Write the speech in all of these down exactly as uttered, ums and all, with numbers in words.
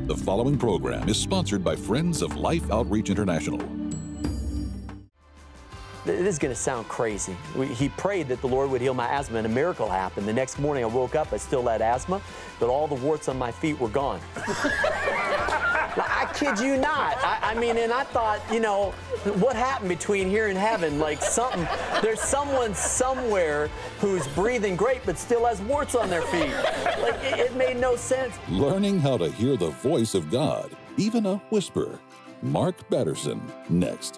The following program is sponsored by Friends of Life Outreach International. This is going to sound crazy. We, he prayed that the Lord would heal my asthma, and a miracle happened. The next morning I woke up, I still had asthma, but all the warts on my feet were gone. I kid you not. I, I mean, and I thought, you know, what happened between here and heaven? Like something, there's someone somewhere who's breathing great but still has warts on their feet. Like, it, it made no sense. Learning how to hear the voice of God, even a whisper. Mark Batterson, next.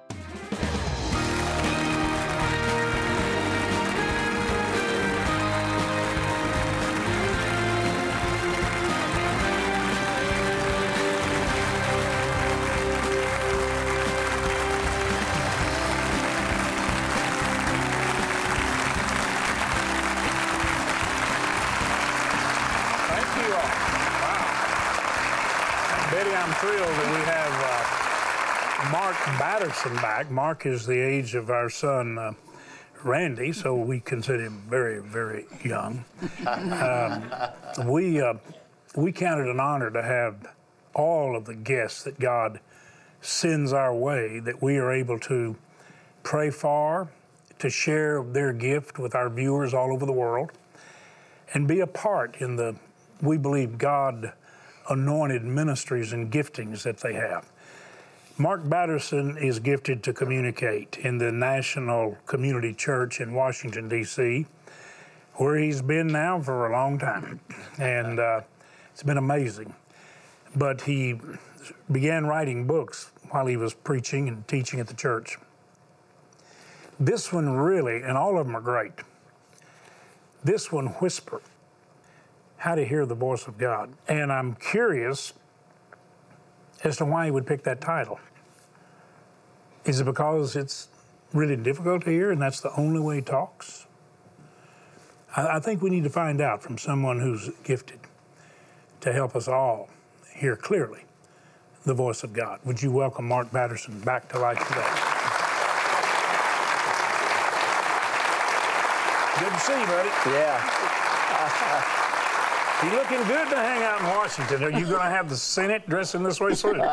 I'm thrilled that we have uh, Mark Batterson back. Mark is the age of our son, uh, Randy, so we consider him very, very young. Um, we, uh, we count it an honor to have all of the guests that God sends our way, that we are able to pray for, to share their gift with our viewers all over the world, and be a part in the, we believe, God anointed ministries and giftings that they have. Mark Batterson is gifted to communicate in the National Community Church in Washington, D C, where he's been now for a long time. And uh, it's been amazing. But he began writing books while he was preaching and teaching at the church. This one really, and all of them are great, this one, Whisper, How to Hear the Voice of God. And I'm curious as to why he would pick that title. Is it because it's really difficult to hear and that's the only way he talks? I, I think we need to find out from someone who's gifted to help us all hear clearly the voice of God. Would you welcome Mark Batterson back to life today? Good to see you, buddy. Yeah. You're looking good to hang out in Washington. Are you going to have the Senate dressing this way soon?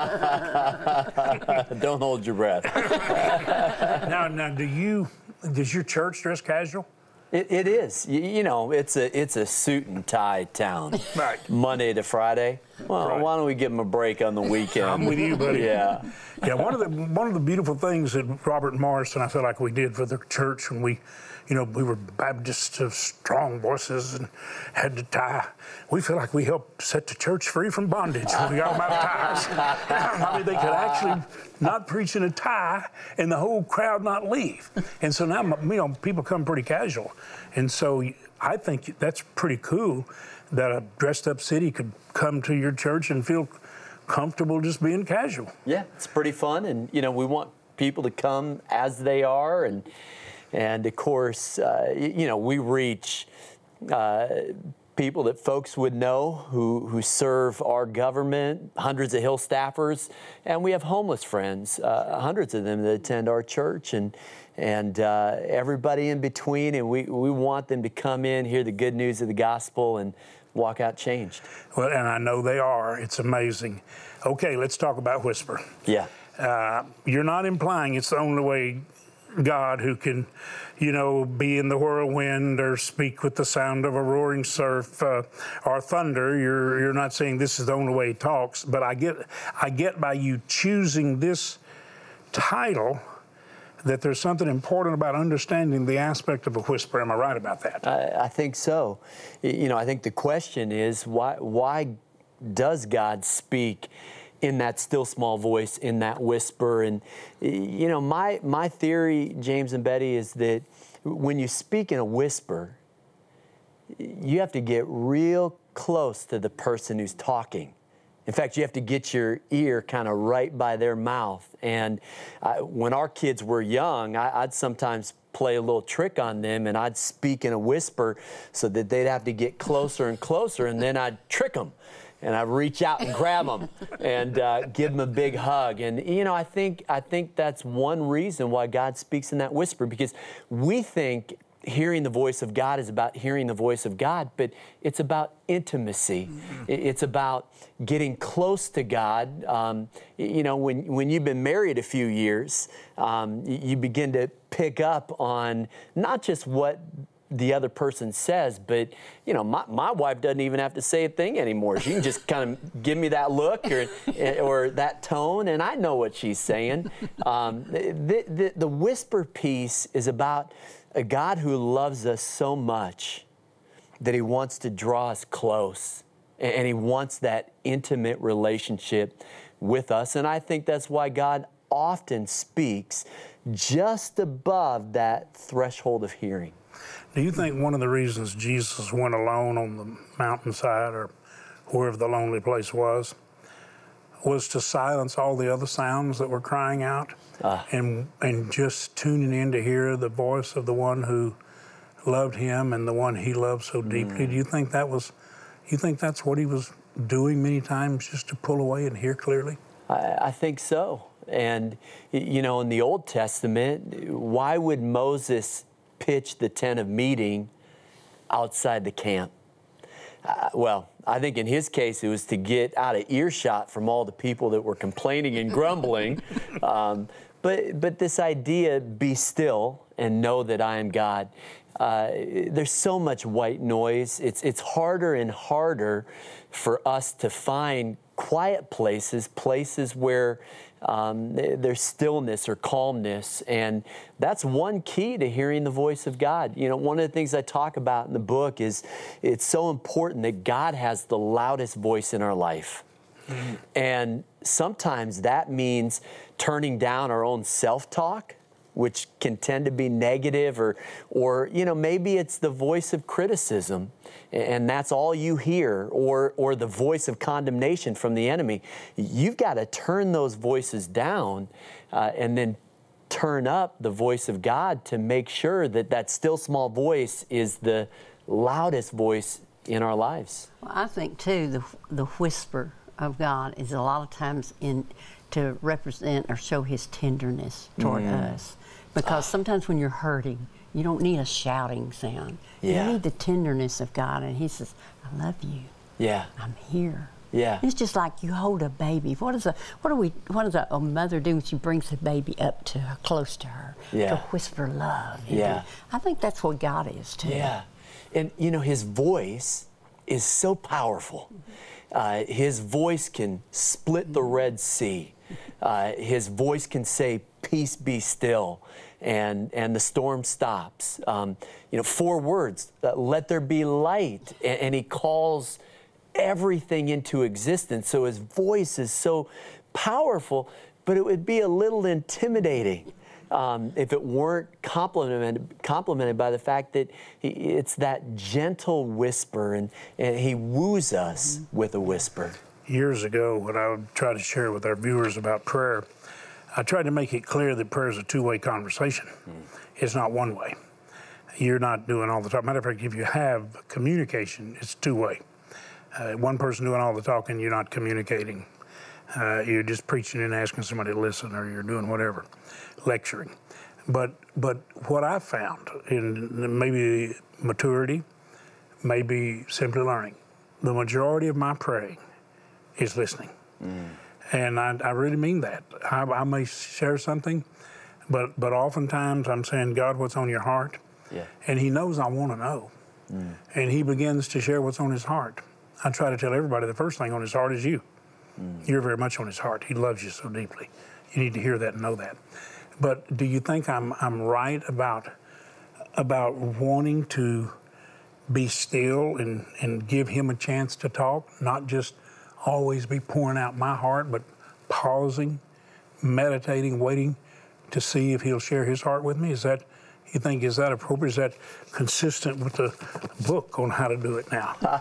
Don't hold your breath. now, now, do you? Does your church dress casual? It, it is. You, you know, it's a it's a suit and tie town. Right. Monday to Friday. Well, right. Why don't we give them a break on the weekend? I'm with you, buddy. Yeah. Yeah. One of the one of the beautiful things that Robert Morris and I feel like we did for the church when we, you know, we were Baptists of strong voices and had to tie. We feel like we helped set the church free from bondage when we got them out of ties. I mean, they could actually not preach in a tie and the whole crowd not leave. And so now, you know, people come pretty casual. And so I think that's pretty cool that a dressed up city could come to your church and feel comfortable just being casual. Yeah, it's pretty fun. And, you know, we want people to come as they are. And, and of course, uh, you know, we reach uh, people that folks would know who, who serve our government, hundreds of Hill staffers, and we have homeless friends, uh, hundreds of them that attend our church, and and uh, everybody in between, and we, we want them to come in, hear the good news of the gospel, and walk out changed. Well, and I know they are. It's amazing. Okay, let's talk about Whisper. Yeah. Uh, you're not implying it's the only way God who can, you know, be in the whirlwind or speak with the sound of a roaring surf uh, or thunder. You're you're not saying this is the only way he talks, but I get I get by you choosing this title that there's something important about understanding the aspect of a whisper. Am I right about that? I, I think so. You know, I think the question is why why does God speak in that still small voice, in that whisper? And, you know, my my theory, James and Betty, is that when you speak in a whisper, you have to get real close to the person who's talking. In fact, you have to get your ear kind of right by their mouth. And I, when our kids were young, I, I'd sometimes play a little trick on them, and I'd speak in a whisper so that they'd have to get closer and closer, and then I'd trick them. And I reach out and grab them and uh, give them a big hug. And, you know, I think I think that's one reason why God speaks in that whisper, because we think hearing the voice of God is about hearing the voice of God, but it's about intimacy. Mm-hmm. It's about getting close to God. Um, you know, when, when you've been married a few years, um, you begin to pick up on not just what the other person says, but, you know, my, my wife doesn't even have to say a thing anymore. She can just kind of give me that look or, or that tone, and I know what she's saying. Um, the, the, the whisper piece is about a God who loves us so much that He wants to draw us close, and He wants that intimate relationship with us. And I think that's why God often speaks just above that threshold of hearing. Do you think one of the reasons Jesus went alone on the mountainside or wherever the lonely place was, was to silence all the other sounds that were crying out uh. and and just tuning in to hear the voice of the one who loved him and the one he loved so deeply? Mm. Do you think that was, you think that's what he was doing many times, just to pull away and hear clearly? I, I think so. And, you know, in the Old Testament, why would Moses pitch the tent of meeting outside the camp? Uh, well, I think in his case, it was to get out of earshot from all the people that were complaining and grumbling. um, but, but this idea, be still and know that I am God. Uh, there's so much white noise. It's, it's harder and harder for us to find quiet places, places where um, there's stillness or calmness. And that's one key to hearing the voice of God. You know, one of the things I talk about in the book is it's so important that God has the loudest voice in our life. Mm-hmm. And sometimes that means turning down our own self-talk, which can tend to be negative, or, or you know, maybe it's the voice of criticism, and that's all you hear, or, or the voice of condemnation from the enemy. You've got to turn those voices down uh, and then turn up the voice of God to make sure that that still small voice is the loudest voice in our lives. Well, I think, too, the, the whisper of God is a lot of times in to represent or show His tenderness toward mm. us. Because sometimes when you're hurting, you don't need a shouting sound. Yeah. You need the tenderness of God. And He says, I love you. Yeah. I'm here. Yeah. It's just like you hold a baby. What does a what do we what does a, a mother do when she brings the baby up to her, close to her, yeah. to whisper love? Yeah. Know? I think that's what God is too. Yeah. And you know, His voice is so powerful. Uh, his voice can split the Red Sea. Uh, his voice can say, peace be still, and and the storm stops. Um, you know, four words, uh, let there be light, and, and He calls everything into existence. So His voice is so powerful, but it would be a little intimidating um, if it weren't complemented, complemented by the fact that he, it's that gentle whisper, and, and He woos us mm-hmm. with a whisper. Years ago, when I would try to share with our viewers about prayer, I tried to make it clear that prayer is a two-way conversation. Mm. It's not one way. You're not doing all the talking. Matter of fact, if you have communication, it's two-way. Uh, one person doing all the talking, you're not communicating. Uh, you're just preaching and asking somebody to listen, or you're doing whatever, lecturing. But but what I found, in maybe maturity, maybe simply learning, the majority of my praying is listening. Mm. And I, I really mean that. I, I may share something, but but oftentimes I'm saying, God, what's on your heart? Yeah. And He knows I want to know. Mm. And He begins to share what's on His heart. I try to tell everybody the first thing on His heart is you. Mm. You're very much on His heart. He loves you so deeply. You need to hear that and know that. But do you think I'm I'm right about about wanting to be still and, and give Him a chance to talk, not just always be pouring out my heart, but pausing, meditating, waiting to see if He'll share His heart with me? Is that, you think, is that appropriate? Is that consistent with the book on how to do it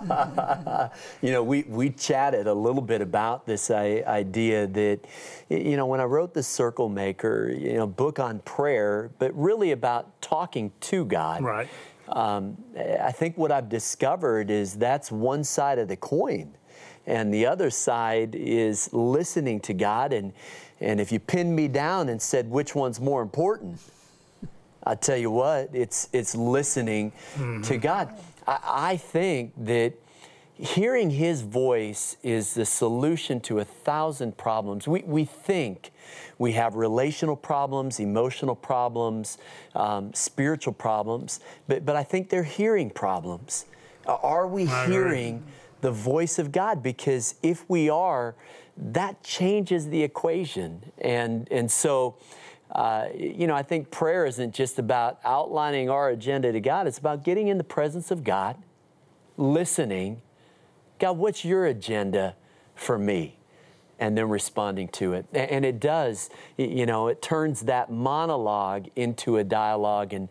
now? You know, we, we chatted a little bit about this I, idea that, you know, when I wrote The Circle Maker, you know, book on prayer, but really about talking to God. Right. Um, I think what I've discovered is that's one side of the coin. And the other side is listening to God. And, and if you pinned me down and said, which one's more important? I tell you what, it's it's listening mm-hmm. to God. I, I think that hearing His voice is the solution to a thousand problems. We we think we have relational problems, emotional problems, um, spiritual problems, but but I think they're hearing problems. Are we hearing the voice of God? Because if we are, that changes the equation. And and so, uh, you know, I think prayer isn't just about outlining our agenda to God. It's about getting in the presence of God, listening. God, what's your agenda for me? And then responding to it. And it does, you know, it turns that monologue into a dialogue. And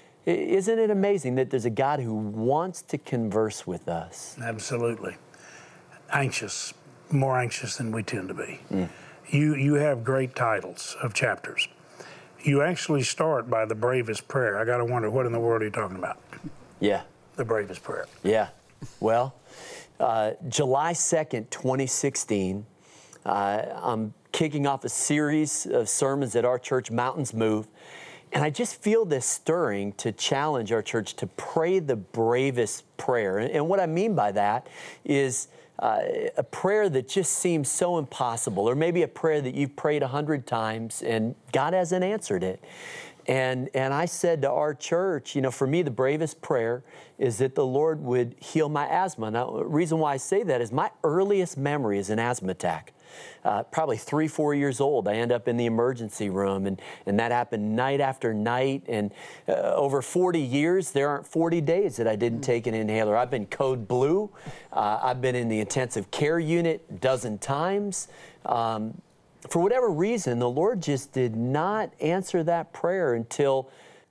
isn't it amazing that there's a God who wants to converse with us? Absolutely. Anxious, more anxious than we tend to be. Mm. You you have great titles of chapters. You actually start by the bravest prayer. I got to wonder, what in the world are you talking about? Yeah. The bravest prayer. Yeah. Well, uh, July second, twenty sixteen, uh, I'm kicking off a series of sermons at our church, Mountains Move. And I just feel this stirring to challenge our church to pray the bravest prayer. And, and what I mean by that is uh, a prayer that just seems so impossible, or maybe a prayer that you've prayed a hundred times and God hasn't answered it. And and I said to our church, you know, for me, the bravest prayer is that the Lord would heal my asthma. Now, the reason why I say that is my earliest memory is an asthma attack. Uh, probably three, four years old, I end up in the emergency room, and, and that happened night after night. And uh, over forty years, there aren't forty days that I didn't take an inhaler. I've been code blue. Uh, I've been in the intensive care unit a dozen times. Um, for whatever reason, the Lord just did not answer that prayer until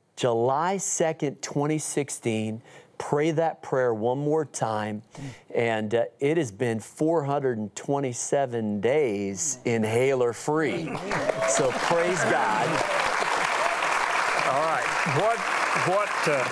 July second, twenty sixteen. Pray that prayer one more time, and uh, it has been four hundred twenty-seven days inhaler-free. So praise God. All right, what what uh,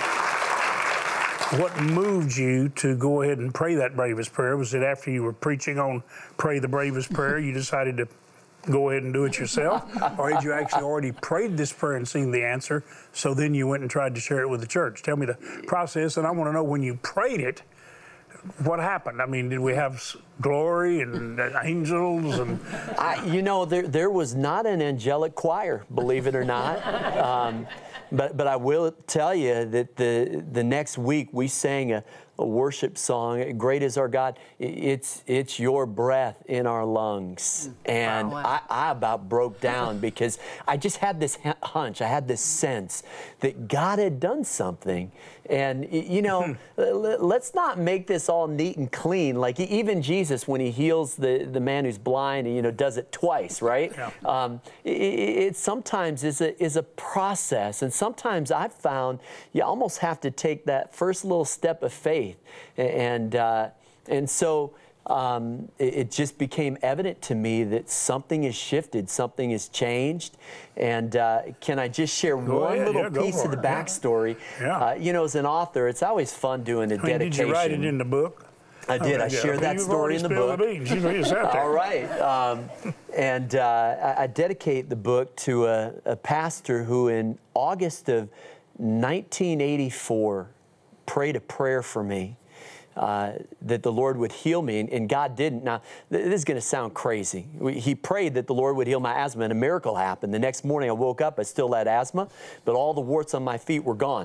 what moved you to go ahead and pray that bravest prayer? Was it after you were preaching on pray the bravest prayer, you decided to go ahead and do it yourself? Or had you actually already prayed this prayer and seen the answer, so then you went and tried to share it with the church? Tell me the process, and I want to know, when you prayed it, what happened? I mean, did we have glory and angels? And I, you know, there there was not an angelic choir, believe it or not. Um, but but I will tell you that the the next week we sang a, a worship song, "Great is Our God." It's it's your breath in our lungs, and wow, wow. I, I about broke down because I just had this hunch, I had this sense that God had done something. And you know, let's not make this all neat and clean. Like even Jesus, when He heals the, the man who's blind, you know, does it twice, right? Yeah. Um, it, it sometimes is a is a process, and sometimes I've found you almost have to take that first little step of faith, and uh, and so. Um, it, it just became evident to me that something has shifted, something has changed. And uh, can I just share go one ahead, little yeah, piece of the backstory? Yeah. Yeah. Uh, you know, as an author, it's always fun doing a I mean, dedication. Did you write it in the book? I did. Okay, I shared yeah. that You've story in the book. The beans. It's out there. All right. Um, and uh, I, I dedicate the book to a, a pastor who in August of nineteen eighty-four prayed a prayer for me. Uh, that the Lord would heal me, and, and God didn't. Now, th- this is going to sound crazy. We, he prayed that the Lord would heal my asthma, and a miracle happened. The next morning I woke up, I still had asthma, but all the warts on my feet were gone.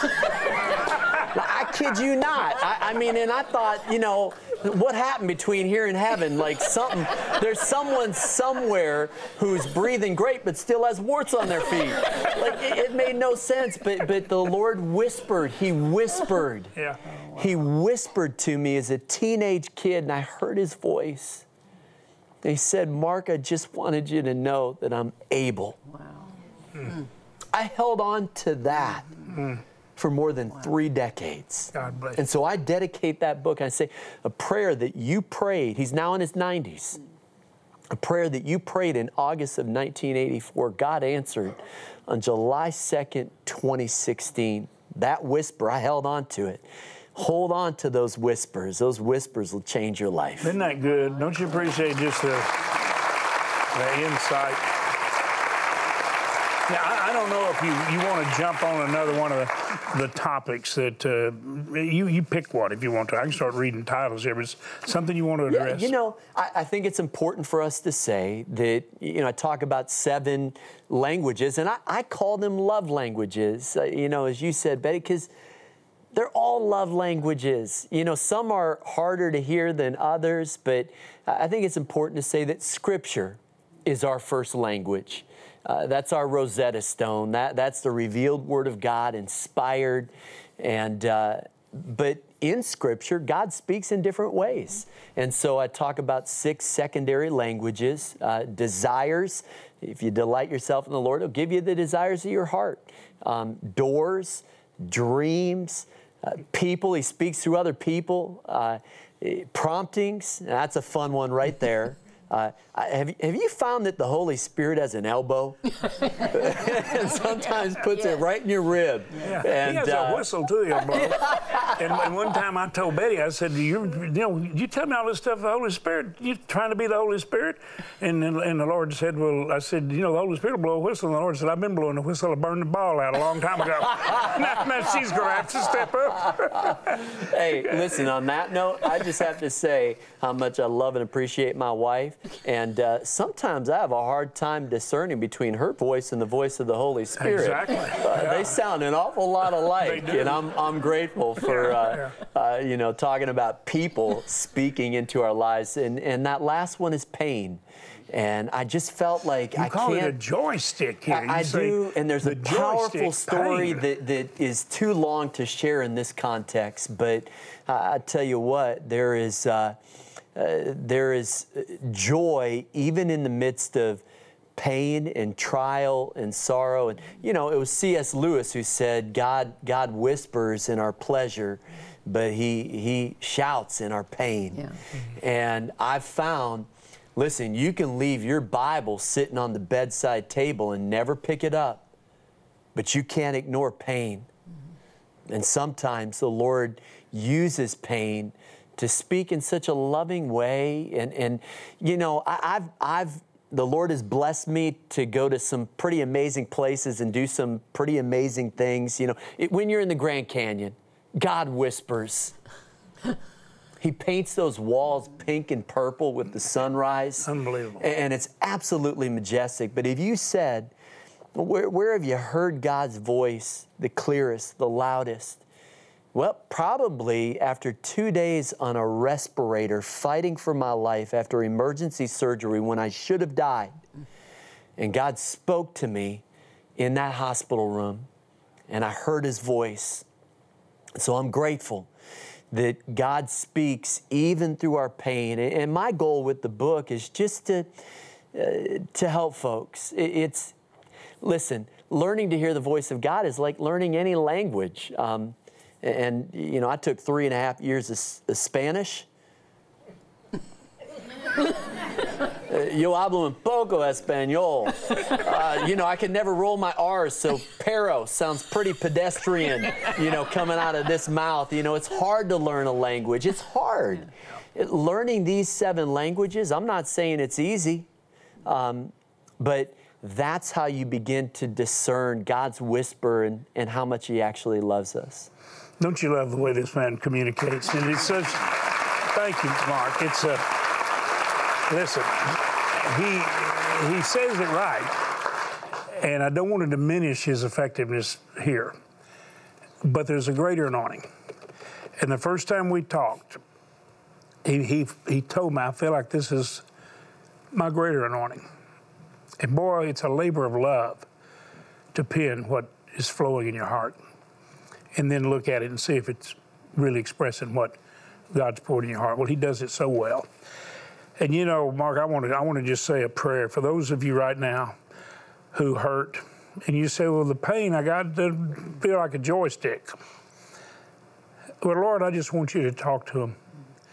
Now, I kid you not. I, I mean, and I thought, you know, what happened between here and heaven? Like something, there's someone somewhere who's breathing great but still has warts on their feet. Like it, it made no sense, but but the Lord whispered. He whispered. Yeah. He whispered to me as a teenage kid, and I heard His voice. And He said, "Mark, I just wanted you to know that I'm able." Wow. Mm. I held on to that. Mm. For more than wow. three decades. God bless. And so I dedicate that book. I say, a prayer that you prayed, he's now in his nineties, a prayer that you prayed in August of nineteen eighty-four, God answered on July second, twenty sixteen. That whisper, I held on to it. Hold on to those whispers. Those whispers will change your life. Isn't that good? Don't you appreciate just the, the insight? Now, I, I don't know if you, you want to jump on another one of the, the topics that uh, you you pick one if you want to. I can start reading titles here, but it's something you want to address. Yeah, you know, I, I think it's important for us to say that, you know, I talk about seven languages, and I, I call them love languages, uh, you know, as you said, Betty, because they're all love languages. You know, some are harder to hear than others, but I think it's important to say that Scripture is our first language. Uh, that's our Rosetta Stone. That that's the revealed Word of God, inspired, and uh, but in Scripture, God speaks in different ways. And so I talk about six secondary languages. Uh, desires. If you delight yourself in the Lord, He'll give you the desires of your heart. Um, doors, dreams, uh, people. He speaks through other people. Uh, promptings. That's a fun one right there. Uh, have, have you found that the Holy Spirit has an elbow? And sometimes puts yes. it right in your rib. Yeah. And, he has uh, a whistle too, he'll blow. and, and one time I told Betty, I said, you, you know, you tell me all this stuff, the Holy Spirit, you trying to be the Holy Spirit? And, and, and the Lord said, well, I said, you know, the Holy Spirit will blow a whistle. And the Lord said, I've been blowing the whistle to burn the ball out a long time ago. now, now she's going to have to step up. Hey, listen, on that note, I just have to say how much I love and appreciate my wife. And uh, sometimes I have a hard time discerning between her voice and the voice of the Holy Spirit. Exactly. Uh, yeah. They sound an awful lot alike, They do. and I'm I'm grateful for uh, uh, you know talking about people speaking into our lives. And and that last one is pain. And I just felt like you I call can't. it a joystick here. I, I do, and there's the a powerful story pain. that, that is too long to share in this context. But uh, I tell you what, there is. Uh, Uh, there is joy even in the midst of pain and trial and sorrow. And, you know, it was C S Lewis who said, God, God whispers in our pleasure, but he, he shouts in our pain. Yeah. And I've found, listen, you can leave your Bible sitting on the bedside table and never pick it up, but you can't ignore pain. And sometimes the Lord uses pain to speak in such a loving way. And, and you know, I, I've, I've, the Lord has blessed me to go to some pretty amazing places and do some pretty amazing things. You know, it, when you're in the Grand Canyon, God whispers. He paints those walls pink and purple with the sunrise. Unbelievable. And it's absolutely majestic. But if you said, where, where have you heard God's voice the clearest, the loudest? Well, probably after two days on a respirator fighting for my life after emergency surgery when I should have died. And God spoke to me in that hospital room, and I heard His voice. So I'm grateful that God speaks even through our pain. And my goal with the book is just to, uh, to help folks. It's, listen, learning to hear the voice of God is like learning any language. Um, And, you know, I took three and a half years of, of Spanish. Yo hablo un poco español. Uh, you know, I could never roll my R's, so pero sounds pretty pedestrian, you know, coming out of this mouth. You know, it's hard to learn a language. It's hard. It, learning these seven languages, I'm not saying it's easy, um, but that's how you begin to discern God's whisper and, and how much He actually loves us. Don't you love the way this man communicates? And it's such, thank you, Mark. It's a, listen, he, he says it right, and I don't want to diminish his effectiveness here, but there's a greater anointing. And the first time we talked, he, he, he told me, I feel like this is my greater anointing. And boy, it's a labor of love to pen what is flowing in your heart, and then look at it and see if it's really expressing what God's poured in your heart. Well, He does it so well. And you know, Mark, I want to I want to just say a prayer for those of you right now who hurt, and you say, well, the pain I got doesn't feel like a joystick. Well, Lord, I just want you to talk to them,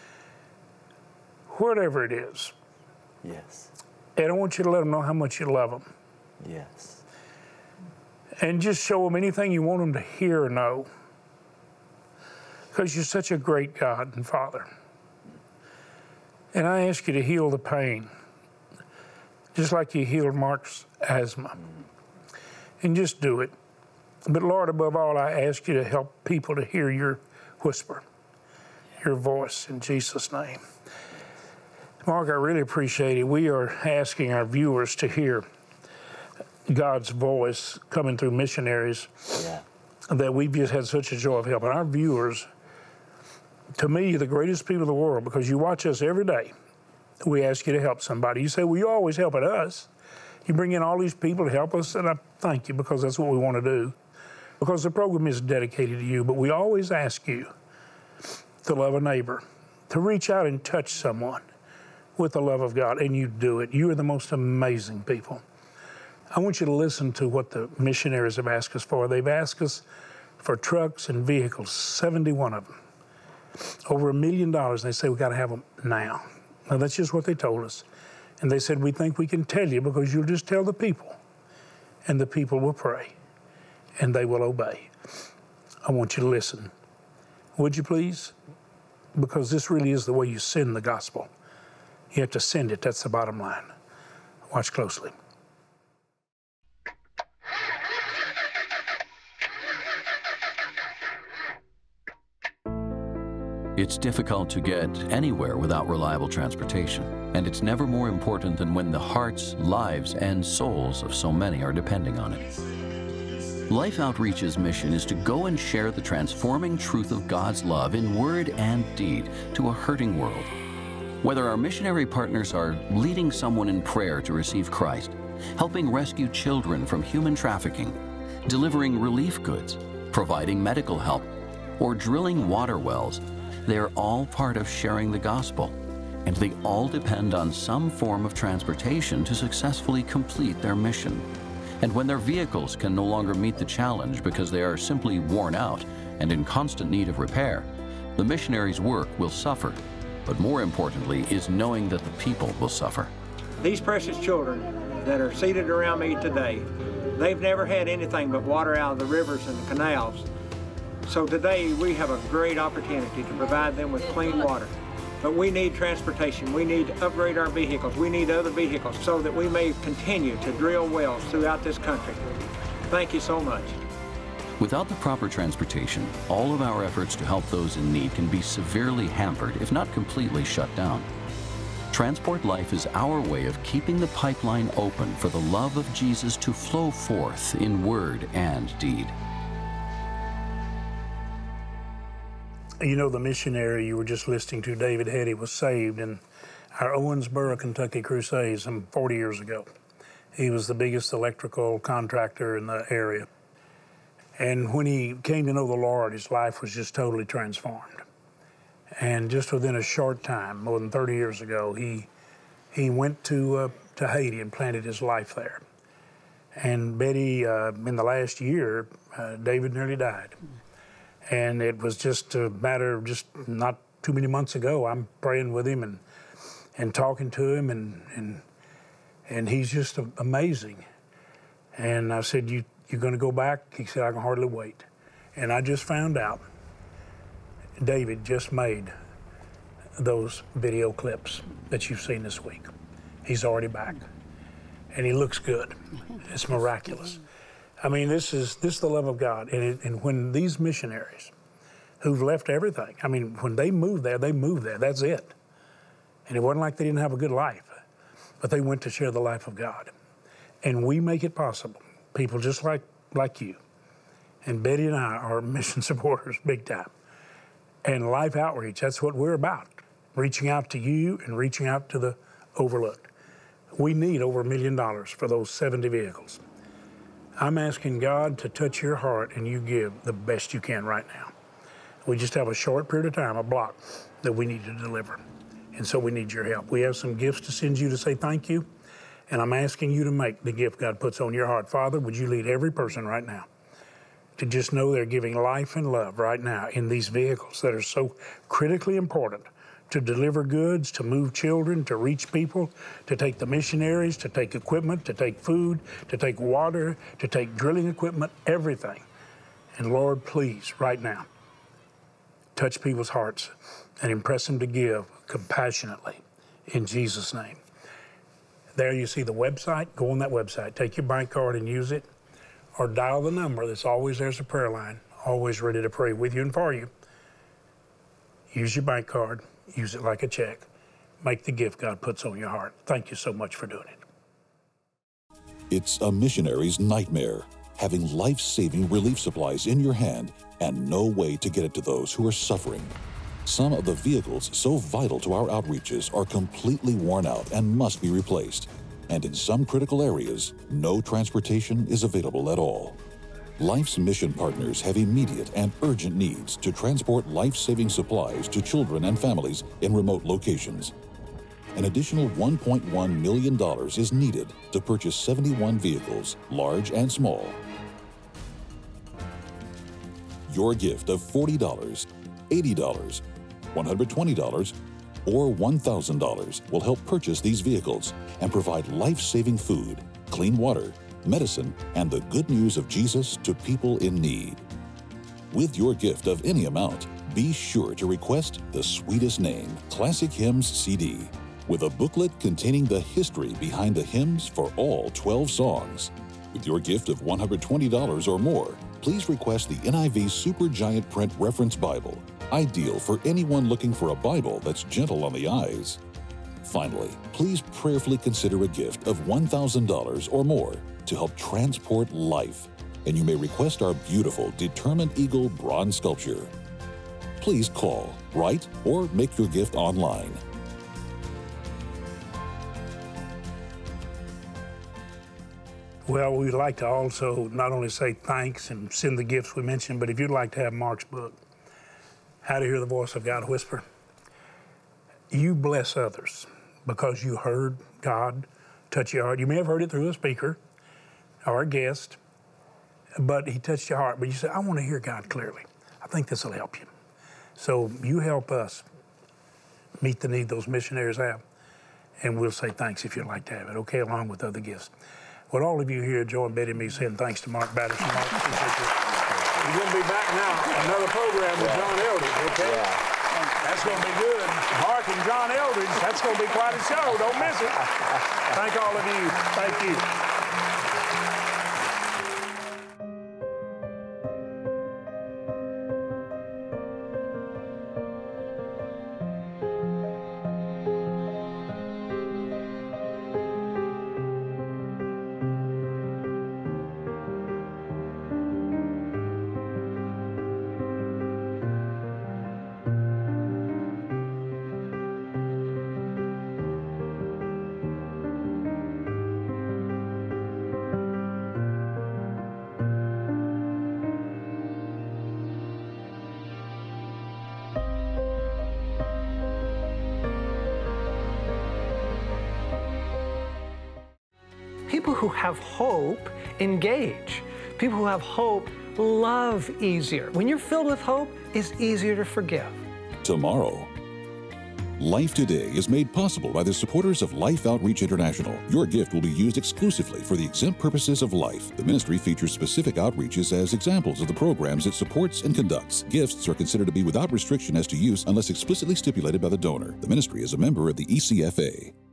whatever it is. Yes. And I want you to let them know how much you love them. Yes. And just show them anything you want them to hear or know. Because you're such a great God and Father. And I ask you to heal the pain, just like you healed Mark's asthma. and just do it. But Lord, above all, I ask you to help people to hear your whisper, your voice, in Jesus' name. Mark, I really appreciate it. We are asking our viewers to hear God's voice coming through missionaries yeah. that we've just had such a joy of helping. Our viewers, to me, the greatest people in the world, because you watch us every day. We ask you to help somebody. You say, well, you always help at us. You bring in all these people to help us, and I thank you, because that's what we want to do. Because the program is dedicated to you, but we always ask you to love a neighbor, to reach out and touch someone with the love of God, and you do it. You are the most amazing people. I want you to listen to what the missionaries have asked us for. They've asked us for trucks and vehicles, seventy-one of them, over a million dollars. They say we got to have them now. Now, that's just what they told us. And they said, we think we can tell you because you'll just tell the people, and the people will pray, and they will obey. I want you to listen. Would you please? Because this really is the way you send the gospel. You have to send it. That's the bottom line. Watch closely. It's difficult to get anywhere without reliable transportation, and it's never more important than when the hearts, lives, and souls of so many are depending on it. Life Outreach's mission is to go and share the transforming truth of God's love in word and deed to a hurting world. Whether our missionary partners are leading someone in prayer to receive Christ, helping rescue children from human trafficking, delivering relief goods, providing medical help, or drilling water wells, they're all part of sharing the gospel, and they all depend on some form of transportation to successfully complete their mission. And when their vehicles can no longer meet the challenge because they are simply worn out and in constant need of repair, the missionaries' work will suffer. But more importantly is knowing that the people will suffer. These precious children that are seated around me today, they've never had anything but water out of the rivers and the canals. So today we have a great opportunity to provide them with clean water. But we need transportation. We need to upgrade our vehicles. We need other vehicles so that we may continue to drill wells throughout this country. Thank you so much. Without the proper transportation, all of our efforts to help those in need can be severely hampered, if not completely shut down. Transport Life is our way of keeping the pipeline open for the love of Jesus to flow forth in word and deed. You know, the missionary you were just listening to, David Hetty, was saved in our Owensboro, Kentucky crusade some forty years ago. He was the biggest electrical contractor in the area. And when he came to know the Lord, his life was just totally transformed. And just within a short time, more than thirty years ago, he he went to uh, to Haiti and planted his life there. And Betty, uh, in the last year, uh, David nearly died. And it was just a matter of just not too many months ago, I'm praying with him and and talking to him, and and and he's just amazing. And I said, you, you're going to go back? He said, I can hardly wait. And I just found out David just made those video clips that you've seen this week. He's already back. And he looks good. It's miraculous. I mean, this is this is the love of God. And, it, and when these missionaries who've left everything, I mean, when they moved there, they moved there. That's it. And it wasn't like they didn't have a good life, but they went to share the life of God. And we make it possible. People just like, like you. And Betty and I are mission supporters big time. And Life Outreach, that's what we're about. Reaching out to you and reaching out to the overlooked. We need over a million dollars for those seventy vehicles. I'm asking God to touch your heart and you give the best you can right now. We just have a short period of time, a block, that we need to deliver. And so we need your help. We have some gifts to send you to say thank you. And I'm asking you to make the gift God puts on your heart. Father, would you lead every person right now to just know they're giving life and love right now in these vehicles that are so critically important to deliver goods, to move children, to reach people, to take the missionaries, to take equipment, to take food, to take water, to take drilling equipment, everything. And Lord, please, right now, touch people's hearts and impress them to give compassionately in Jesus' name. There you see the website. Go on that website. Take your bank card and use it. or dial the number that's always there's a prayer line, always ready to pray with you and for you. Use your bank card, use it like a check. Make the gift God puts on your heart. Thank you so much for doing it. It's a missionary's nightmare, having life-saving relief supplies in your hand and no way to get it to those who are suffering. Some of the vehicles so vital to our outreaches are completely worn out and must be replaced. And in some critical areas, no transportation is available at all. Life's mission partners have immediate and urgent needs to transport life-saving supplies to children and families in remote locations. An additional one point one million dollars is needed to purchase seventy-one vehicles, large and small. Your gift of forty dollars, eighty dollars, one hundred twenty dollars, or one thousand dollars will help purchase these vehicles and provide life-saving food, clean water, medicine, and the good news of Jesus to people in need. With your gift of any amount, be sure to request the Sweetest Name Classic Hymns C D with a booklet containing the history behind the hymns for all twelve songs. With your gift of one hundred twenty dollars or more, please request the N I V Supergiant Print Reference Bible, ideal for anyone looking for a Bible that's gentle on the eyes. Finally, please prayerfully consider a gift of one thousand dollars or more to help transport life, and you may request our beautiful Determined Eagle bronze sculpture. Please call, write, or make your gift online. Well, we'd like to also not only say thanks and send the gifts we mentioned, but if you'd like to have Mark's book, How to Hear the Voice of God Whisper, you bless others because you heard God touch your heart. You may have heard it through a speaker or a guest, but he touched your heart. But you said, I want to hear God clearly. I think this will help you. So you help us meet the need those missionaries have, and we'll say thanks if you'd like to have it, okay, along with other gifts. Would all of you here join Betty and me saying thanks to Mark Batterson? Mark, we're going to be back now, another program with John Eldridge, okay? Yeah. That's going to be good. Mark and John Eldridge, that's going to be quite a show. Don't miss it. Thank all of you. Thank you. People who have hope engage. People who have hope love easier. When you're filled with hope, it's easier to forgive. Tomorrow. Life Today is made possible by the supporters of Life Outreach International. Your gift will be used exclusively for the exempt purposes of life. The ministry features specific outreaches as examples of the programs it supports and conducts. Gifts are considered to be without restriction as to use unless explicitly stipulated by the donor. The ministry is a member of the E C F A.